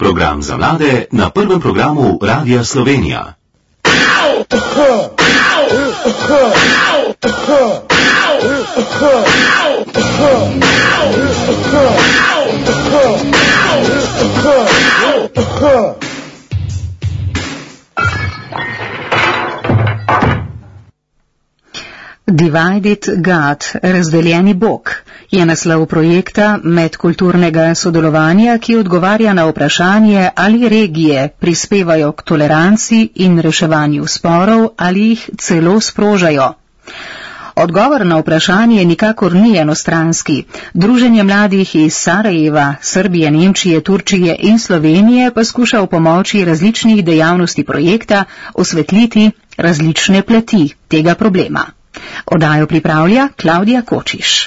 Program za mlade na prvem programu Radia Slovenija. Divided God, razdeljeni Bog, je naslov projekta medkulturnega sodelovanja, ki odgovarja na vprašanje, ali regije prispevajo k toleranci in reševanju sporov ali jih celo sprožajo. Odgovor na vprašanje nikakor ni enostranski. Druženje mladih iz Sarajeva, Srbije, Nemčije, Turčije in Slovenije pa skuša v pomoči različnih dejavnosti projekta osvetliti različne plati tega problema. Oddajo pripravlja Klavdija Kočiš.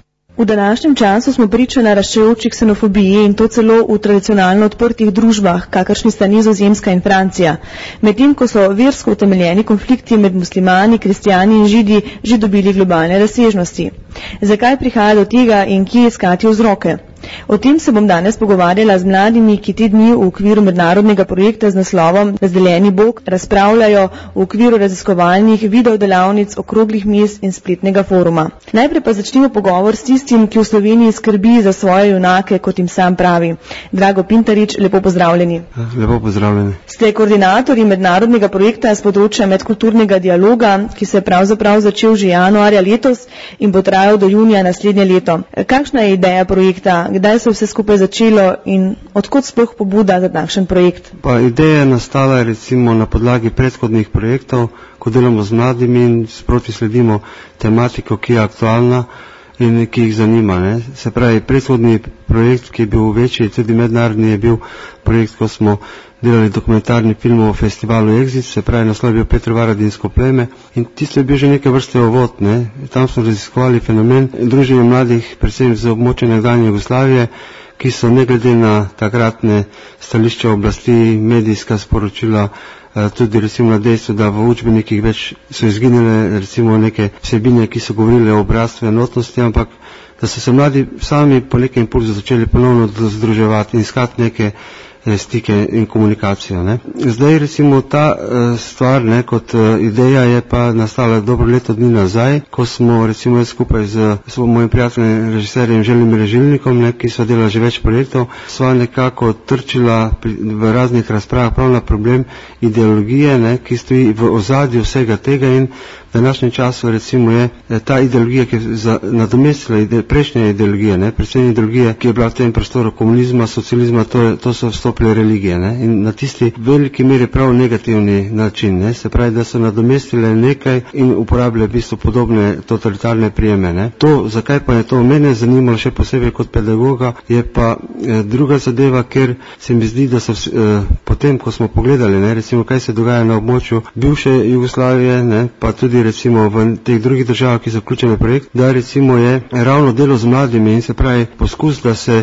V današnjem času smo priča naraščajoči ksenofobiji in to celo v tradicionalno odprtih družbah, kakršni sta Nizozemska in Francija. Medtem ko so versko utemeljeni konflikti med muslimani, kristjani in židi že dobili globalne razsežnosti. Zakaj prihaja do tega in kje iskati vzroke? O tem se bom danes pogovarjala z mladimi, ki te dni v okviru mednarodnega projekta z naslovom Razdeljeni Bog razpravljajo v okviru raziskovalnih videodelavnic, okroglih miz in spletnega foruma. Najprej pa začnimo pogovor s tistim, ki v Sloveniji skrbi za svoje junake, kot jim sam pravi. Drago Pintarič, lepo pozdravljeni. Lepo pozdravljeni. Ste koordinatorji mednarodnega projekta z področja medkulturnega dialoga, ki se je pravzaprav začel že januarja letos in bo trajal do junija naslednje leto. Kakšna je ideja projekta? Kdaj se vse skupaj začelo in odkot sploh pobuda za takšen projekt? Ideja je nastala recimo na podlagi predhodnih projektov, ko delamo z mladimi in sproti sledimo tematiko, ki je aktualna in ki jih zanima. Se pravi, predhodni projekt, ki je bil večji, tudi mednarodni, je bil projekt, ko smo delali dokumentarni film o festivalu Exit, se pravi, naslov je bil Petrovaradinsko pleme in tisto je bil že neke vrste uvod. Tam smo raziskovali fenomen druženja mladih, predvsem z območja nekdanje Jugoslavije, ki so ne glede na takratne stališče oblasti, medijska sporočila, tudi recimo na dejstvo, da v učbenikih več so izginile recimo neke vsebine, ki so govorile o bratstvu in enotnosti, ampak da so se mladi sami po nekem impulzu začeli ponovno združevati in iskati neke stike in komunikacijo. Zdaj recimo ta stvar kot ideja je pa nastala dobro leto dni nazaj, ko smo recimo jaz skupaj z mojim prijateljem režiserjem Želimir Žilnikom, ki so delali že več projektov, sva nekako trčila v raznih razpravah prav na problem ideologije, ki stoji v ozadju vsega tega in v današnjem času recimo je ta ideologija, ki je nadomestila prejšnje ideologije, predvsem ideologije, ki je bila v tem prostoru komunizma, socializma, to so vstopile religije in na tisti veliki meri prav negativni način, se pravi, da so nadomestile nekaj in uporabljale v bistvu podobne totalitarne prijeme. To, zakaj pa je to mene zanimalo še posebej kot pedagoga, je pa druga zadeva, ker se mi zdi, da so potem, ko smo pogledali, recimo, kaj se dogaja na območju bivše Jugoslavije, pa tudi recimo v teh drugih državah, ki so vključene v projekt, da recimo je ravno delo z mladimi in se pravi poskus, da se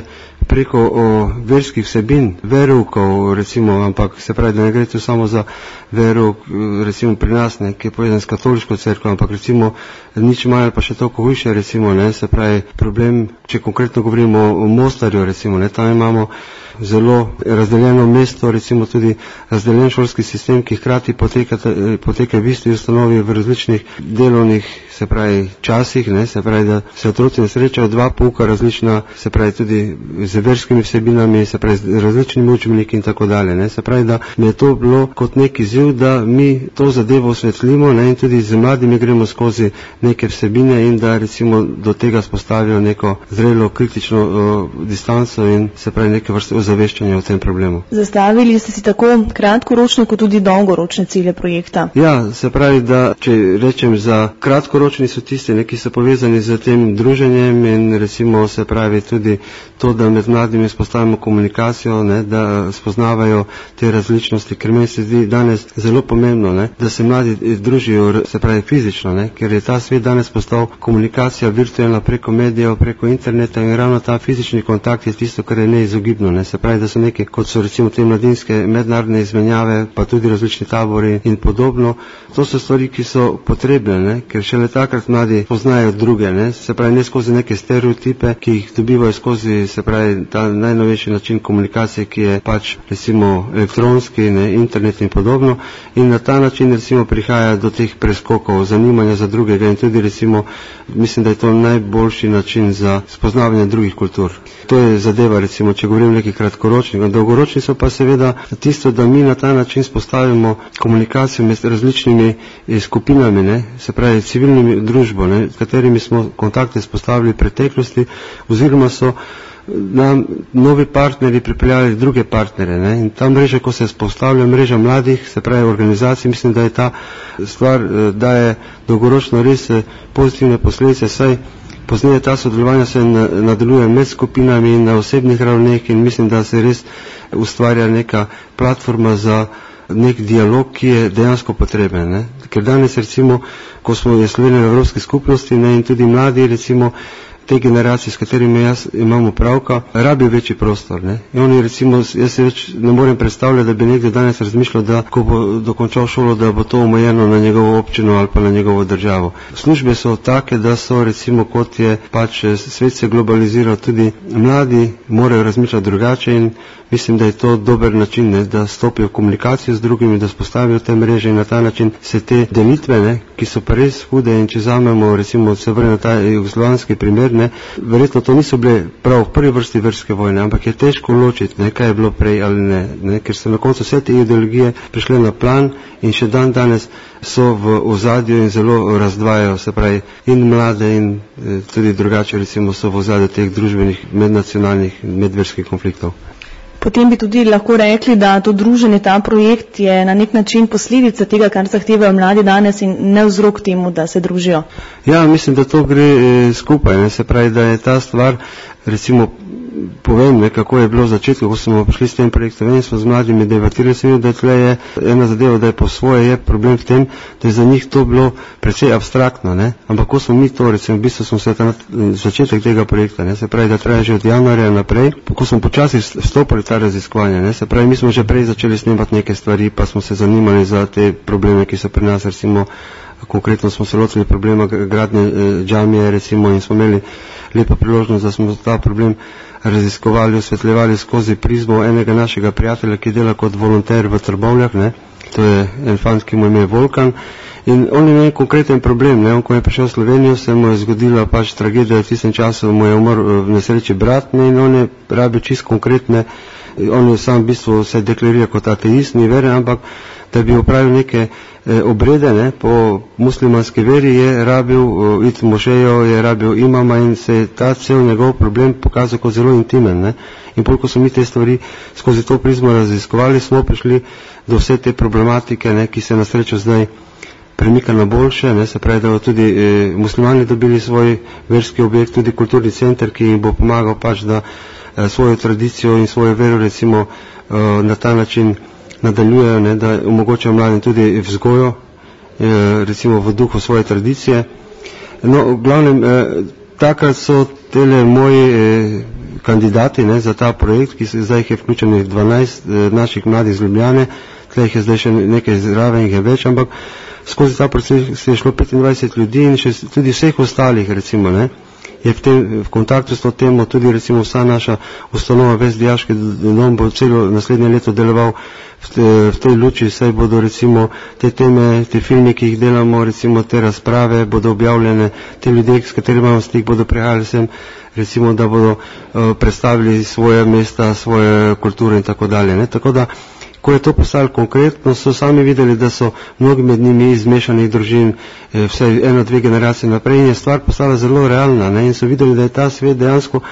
preko verskih vsebin, veroukov recimo, ampak se pravi, da ne gre tu samo za verouk recimo pri nas, ki je povezan s katoliško cerkvo, ampak recimo nič manj pa še toliko hujše recimo, se pravi problem, če konkretno govorimo o Mostarju recimo, tam imamo zelo razdeljeno mesto, recimo tudi razdeljen šolski sistem, ki hkrati poteka v isti ustanovi v različnih delovnih, se pravi, časih, se pravi, da se otroci ne srečajo dva pouka različna, se pravi, tudi z verskimi vsebinami, se pravi, z različnimi učbeniki in tako dalje. Se pravi, da mi je to bilo kot nek izziv, da mi to zadevo osvetlimo in tudi z mladimi gremo skozi neke vsebine in da recimo do tega spostavijo neko zrelo kritično distanco in se pravi neke vrste ozaveščanja o tem problemu. Zastavili ste si tako kratkoročne kot tudi dolgoročne cilje projekta. Ja, se pravi, da če rečem za kratkoročni so tisti, ki so povezani z tem druženjem in recimo se pravi tudi to, da med mladimi spostavimo komunikacijo, da spoznavajo te različnosti, ker meni se zdi danes zelo pomembno, da se mladi družijo, se pravi fizično, ker je ta svet danes postal komunikacija virtualna preko medijev, preko interneta in ravno ta fizični kontakt je tisto, kar je neizogibno. Se pravi, da so neke, kot so recimo te mladinske mednarodne izmenjave, pa tudi različni tabori in podobno. To so stvari, ki so potrebne, ker šele takrat mladi poznajo druge, ne, se pravi ne skozi neke stereotipe, ki jih dobivajo skozi, se pravi ta najnovejši način komunikacije, ki je pač recimo elektronski, ne, internet in podobno, in na ta način recimo prihaja do teh preskokov, zanimanja za drugega in tudi recimo mislim, da je to najboljši način za spoznavanje drugih kultur. To je zadeva recimo, če govorim nekaj kratkoročnega. Dolgoročni so pa seveda tisto, da mi na ta način spostavimo komunikacijo med različnimi skupinami, ne, se pravi civilnimi družbo, ne, s katerimi smo kontakte spostavili v preteklosti, oziroma so nam novi partneri pripeljali druge partnere, ne, in ta mreža, ko se spostavlja mreža mladih, se pravi organizacij, mislim, da je ta stvar, da je dolgoročno res pozitivne posledice, saj pozneje ta sodelovanja se nadaljuje med skupinami in na osebnih ravneh in mislim, da se res ustvarja neka platforma za nek dialog, ki je dejansko potreben, ne. Ker danes recimo, ko smo Slovenija v Evropski skupnosti, ne, in tudi mladi recimo te generacije, s katerimi jaz imamo pravka, rabijo večji prostor, ne. In oni recimo, jaz se več ne morem predstavljati, da bi nekdo danes razmišljal, da ko bo dokončal šolo, da bo to omejeno na njegovo občino ali pa na njegovo državo. Službe so take, da so recimo, kot je pač svet se globaliziral, tudi mladi morajo razmišljati drugače in mislim, da je to dober način, ne, da stopijo v komunikacijo z drugimi, da spostavijo te mreže in na ta način se te delitve, ne, ki so pa res hude in če vzamemo recimo se vrne na ta jugoslovanski primer, ne, verjetno to niso bile prav v prvi vrsti verske vojne, ampak je težko ločiti, ne, kaj je bilo prej ali ne, ker so na koncu vse te ideologije prišle na plan in še dan danes so v ozadju in zelo razdvajajo, se pravi in mlade in tudi drugače recimo so v ozadju teh družbenih, mednacionalnih, medverskih konfliktov. Potem bi tudi lahko rekli, da to druženje, ta projekt je na nek način posledica tega, kar zahtevajo mladi danes in ne vzrok temu, da se družijo. Ja, mislim, da to gre skupaj, ne, se pravi, da je ta stvar, recimo povem, ne, kako je bilo v začetku, ko smo prišli s tem projektom in smo z mladimi debatirali, se vidi, da tle je ena zadeva, da je po svoje je problem v tem, da je za njih to bilo precej abstraktno, ne, ampak ko smo mi to, recimo, v bistvu smo se na začetek tega projekta, ne, se pravi, da traja že od januarja naprej, ko smo počasi vstopili ta raziskovanja, ne, se pravi, mi smo že prej začeli snemati neke stvari, pa smo se zanimali za te probleme, ki so pri nas, recimo, konkretno smo se lotili problema gradnje džamije, recimo, in smo imeli lepo priložnost, da smo ta problem raziskovali, osvetljevali skozi prizmo enega našega prijatelja, ki dela kot volonter v Trbovljah, ne. To je en fant, ki mu ime Volkan. In on je imel konkreten problem, ne. On, ko je prišel v Slovenijo, se mu je zgodila pač tragedija, v tistem času mu je umrl v nesreči brat, ne, in on je rabil čist konkretne, on je sam v bistvu se deklarira kot ateist, ni veren, ampak da bi opravil neke obrede, ne, po muslimanski veri je rabil iti v mošejo, je rabil imama in se je ta cel njegov problem pokazal kot zelo intimen, ne. In koliko smo mi te stvari skozi to prizmo raziskovali, smo prišli do vse te problematike, ne, ki se na srečo zdaj premika na boljše, ne, se pravi, da bo tudi muslimani dobili svoj verski objekt, tudi kulturni center, ki jim bo pomagal pač, da svojo tradicijo in svojo vero recimo na ta način nadaljujejo, ne, da omogočajo mladim tudi vzgojo, recimo v duhu svoje tradicije. No, v glavnem, takrat so tele moji kandidati, ne, za ta projekt, ki zdaj jih je vključenih 12 naših mladih z Ljubljane, tle jih je zdaj še nekaj zraven, jih je več, ampak skozi ta proces je šlo 25 ljudi in še tudi vseh ostalih, recimo, ne, je v kontaktu s to temo, tudi recimo vsa naša ustanova Ves dijaški dom bo celo naslednje leto deloval v tej luči, saj bodo recimo te teme, te filme, ki jih delamo, recimo te razprave bodo objavljene, te ljudje, s katerimi imamo stik, bodo prihajali sem, recimo, da bodo predstavili svoje mesta, svoje kulture in tako dalje, ne, tako da ko je to postalo konkretno, so sami videli, da so mnogi med njimi iz mešanih družin, vsaj 1-2 generacije naprej in je stvar postala zelo realna, ne, in so videli, da je ta svet dejansko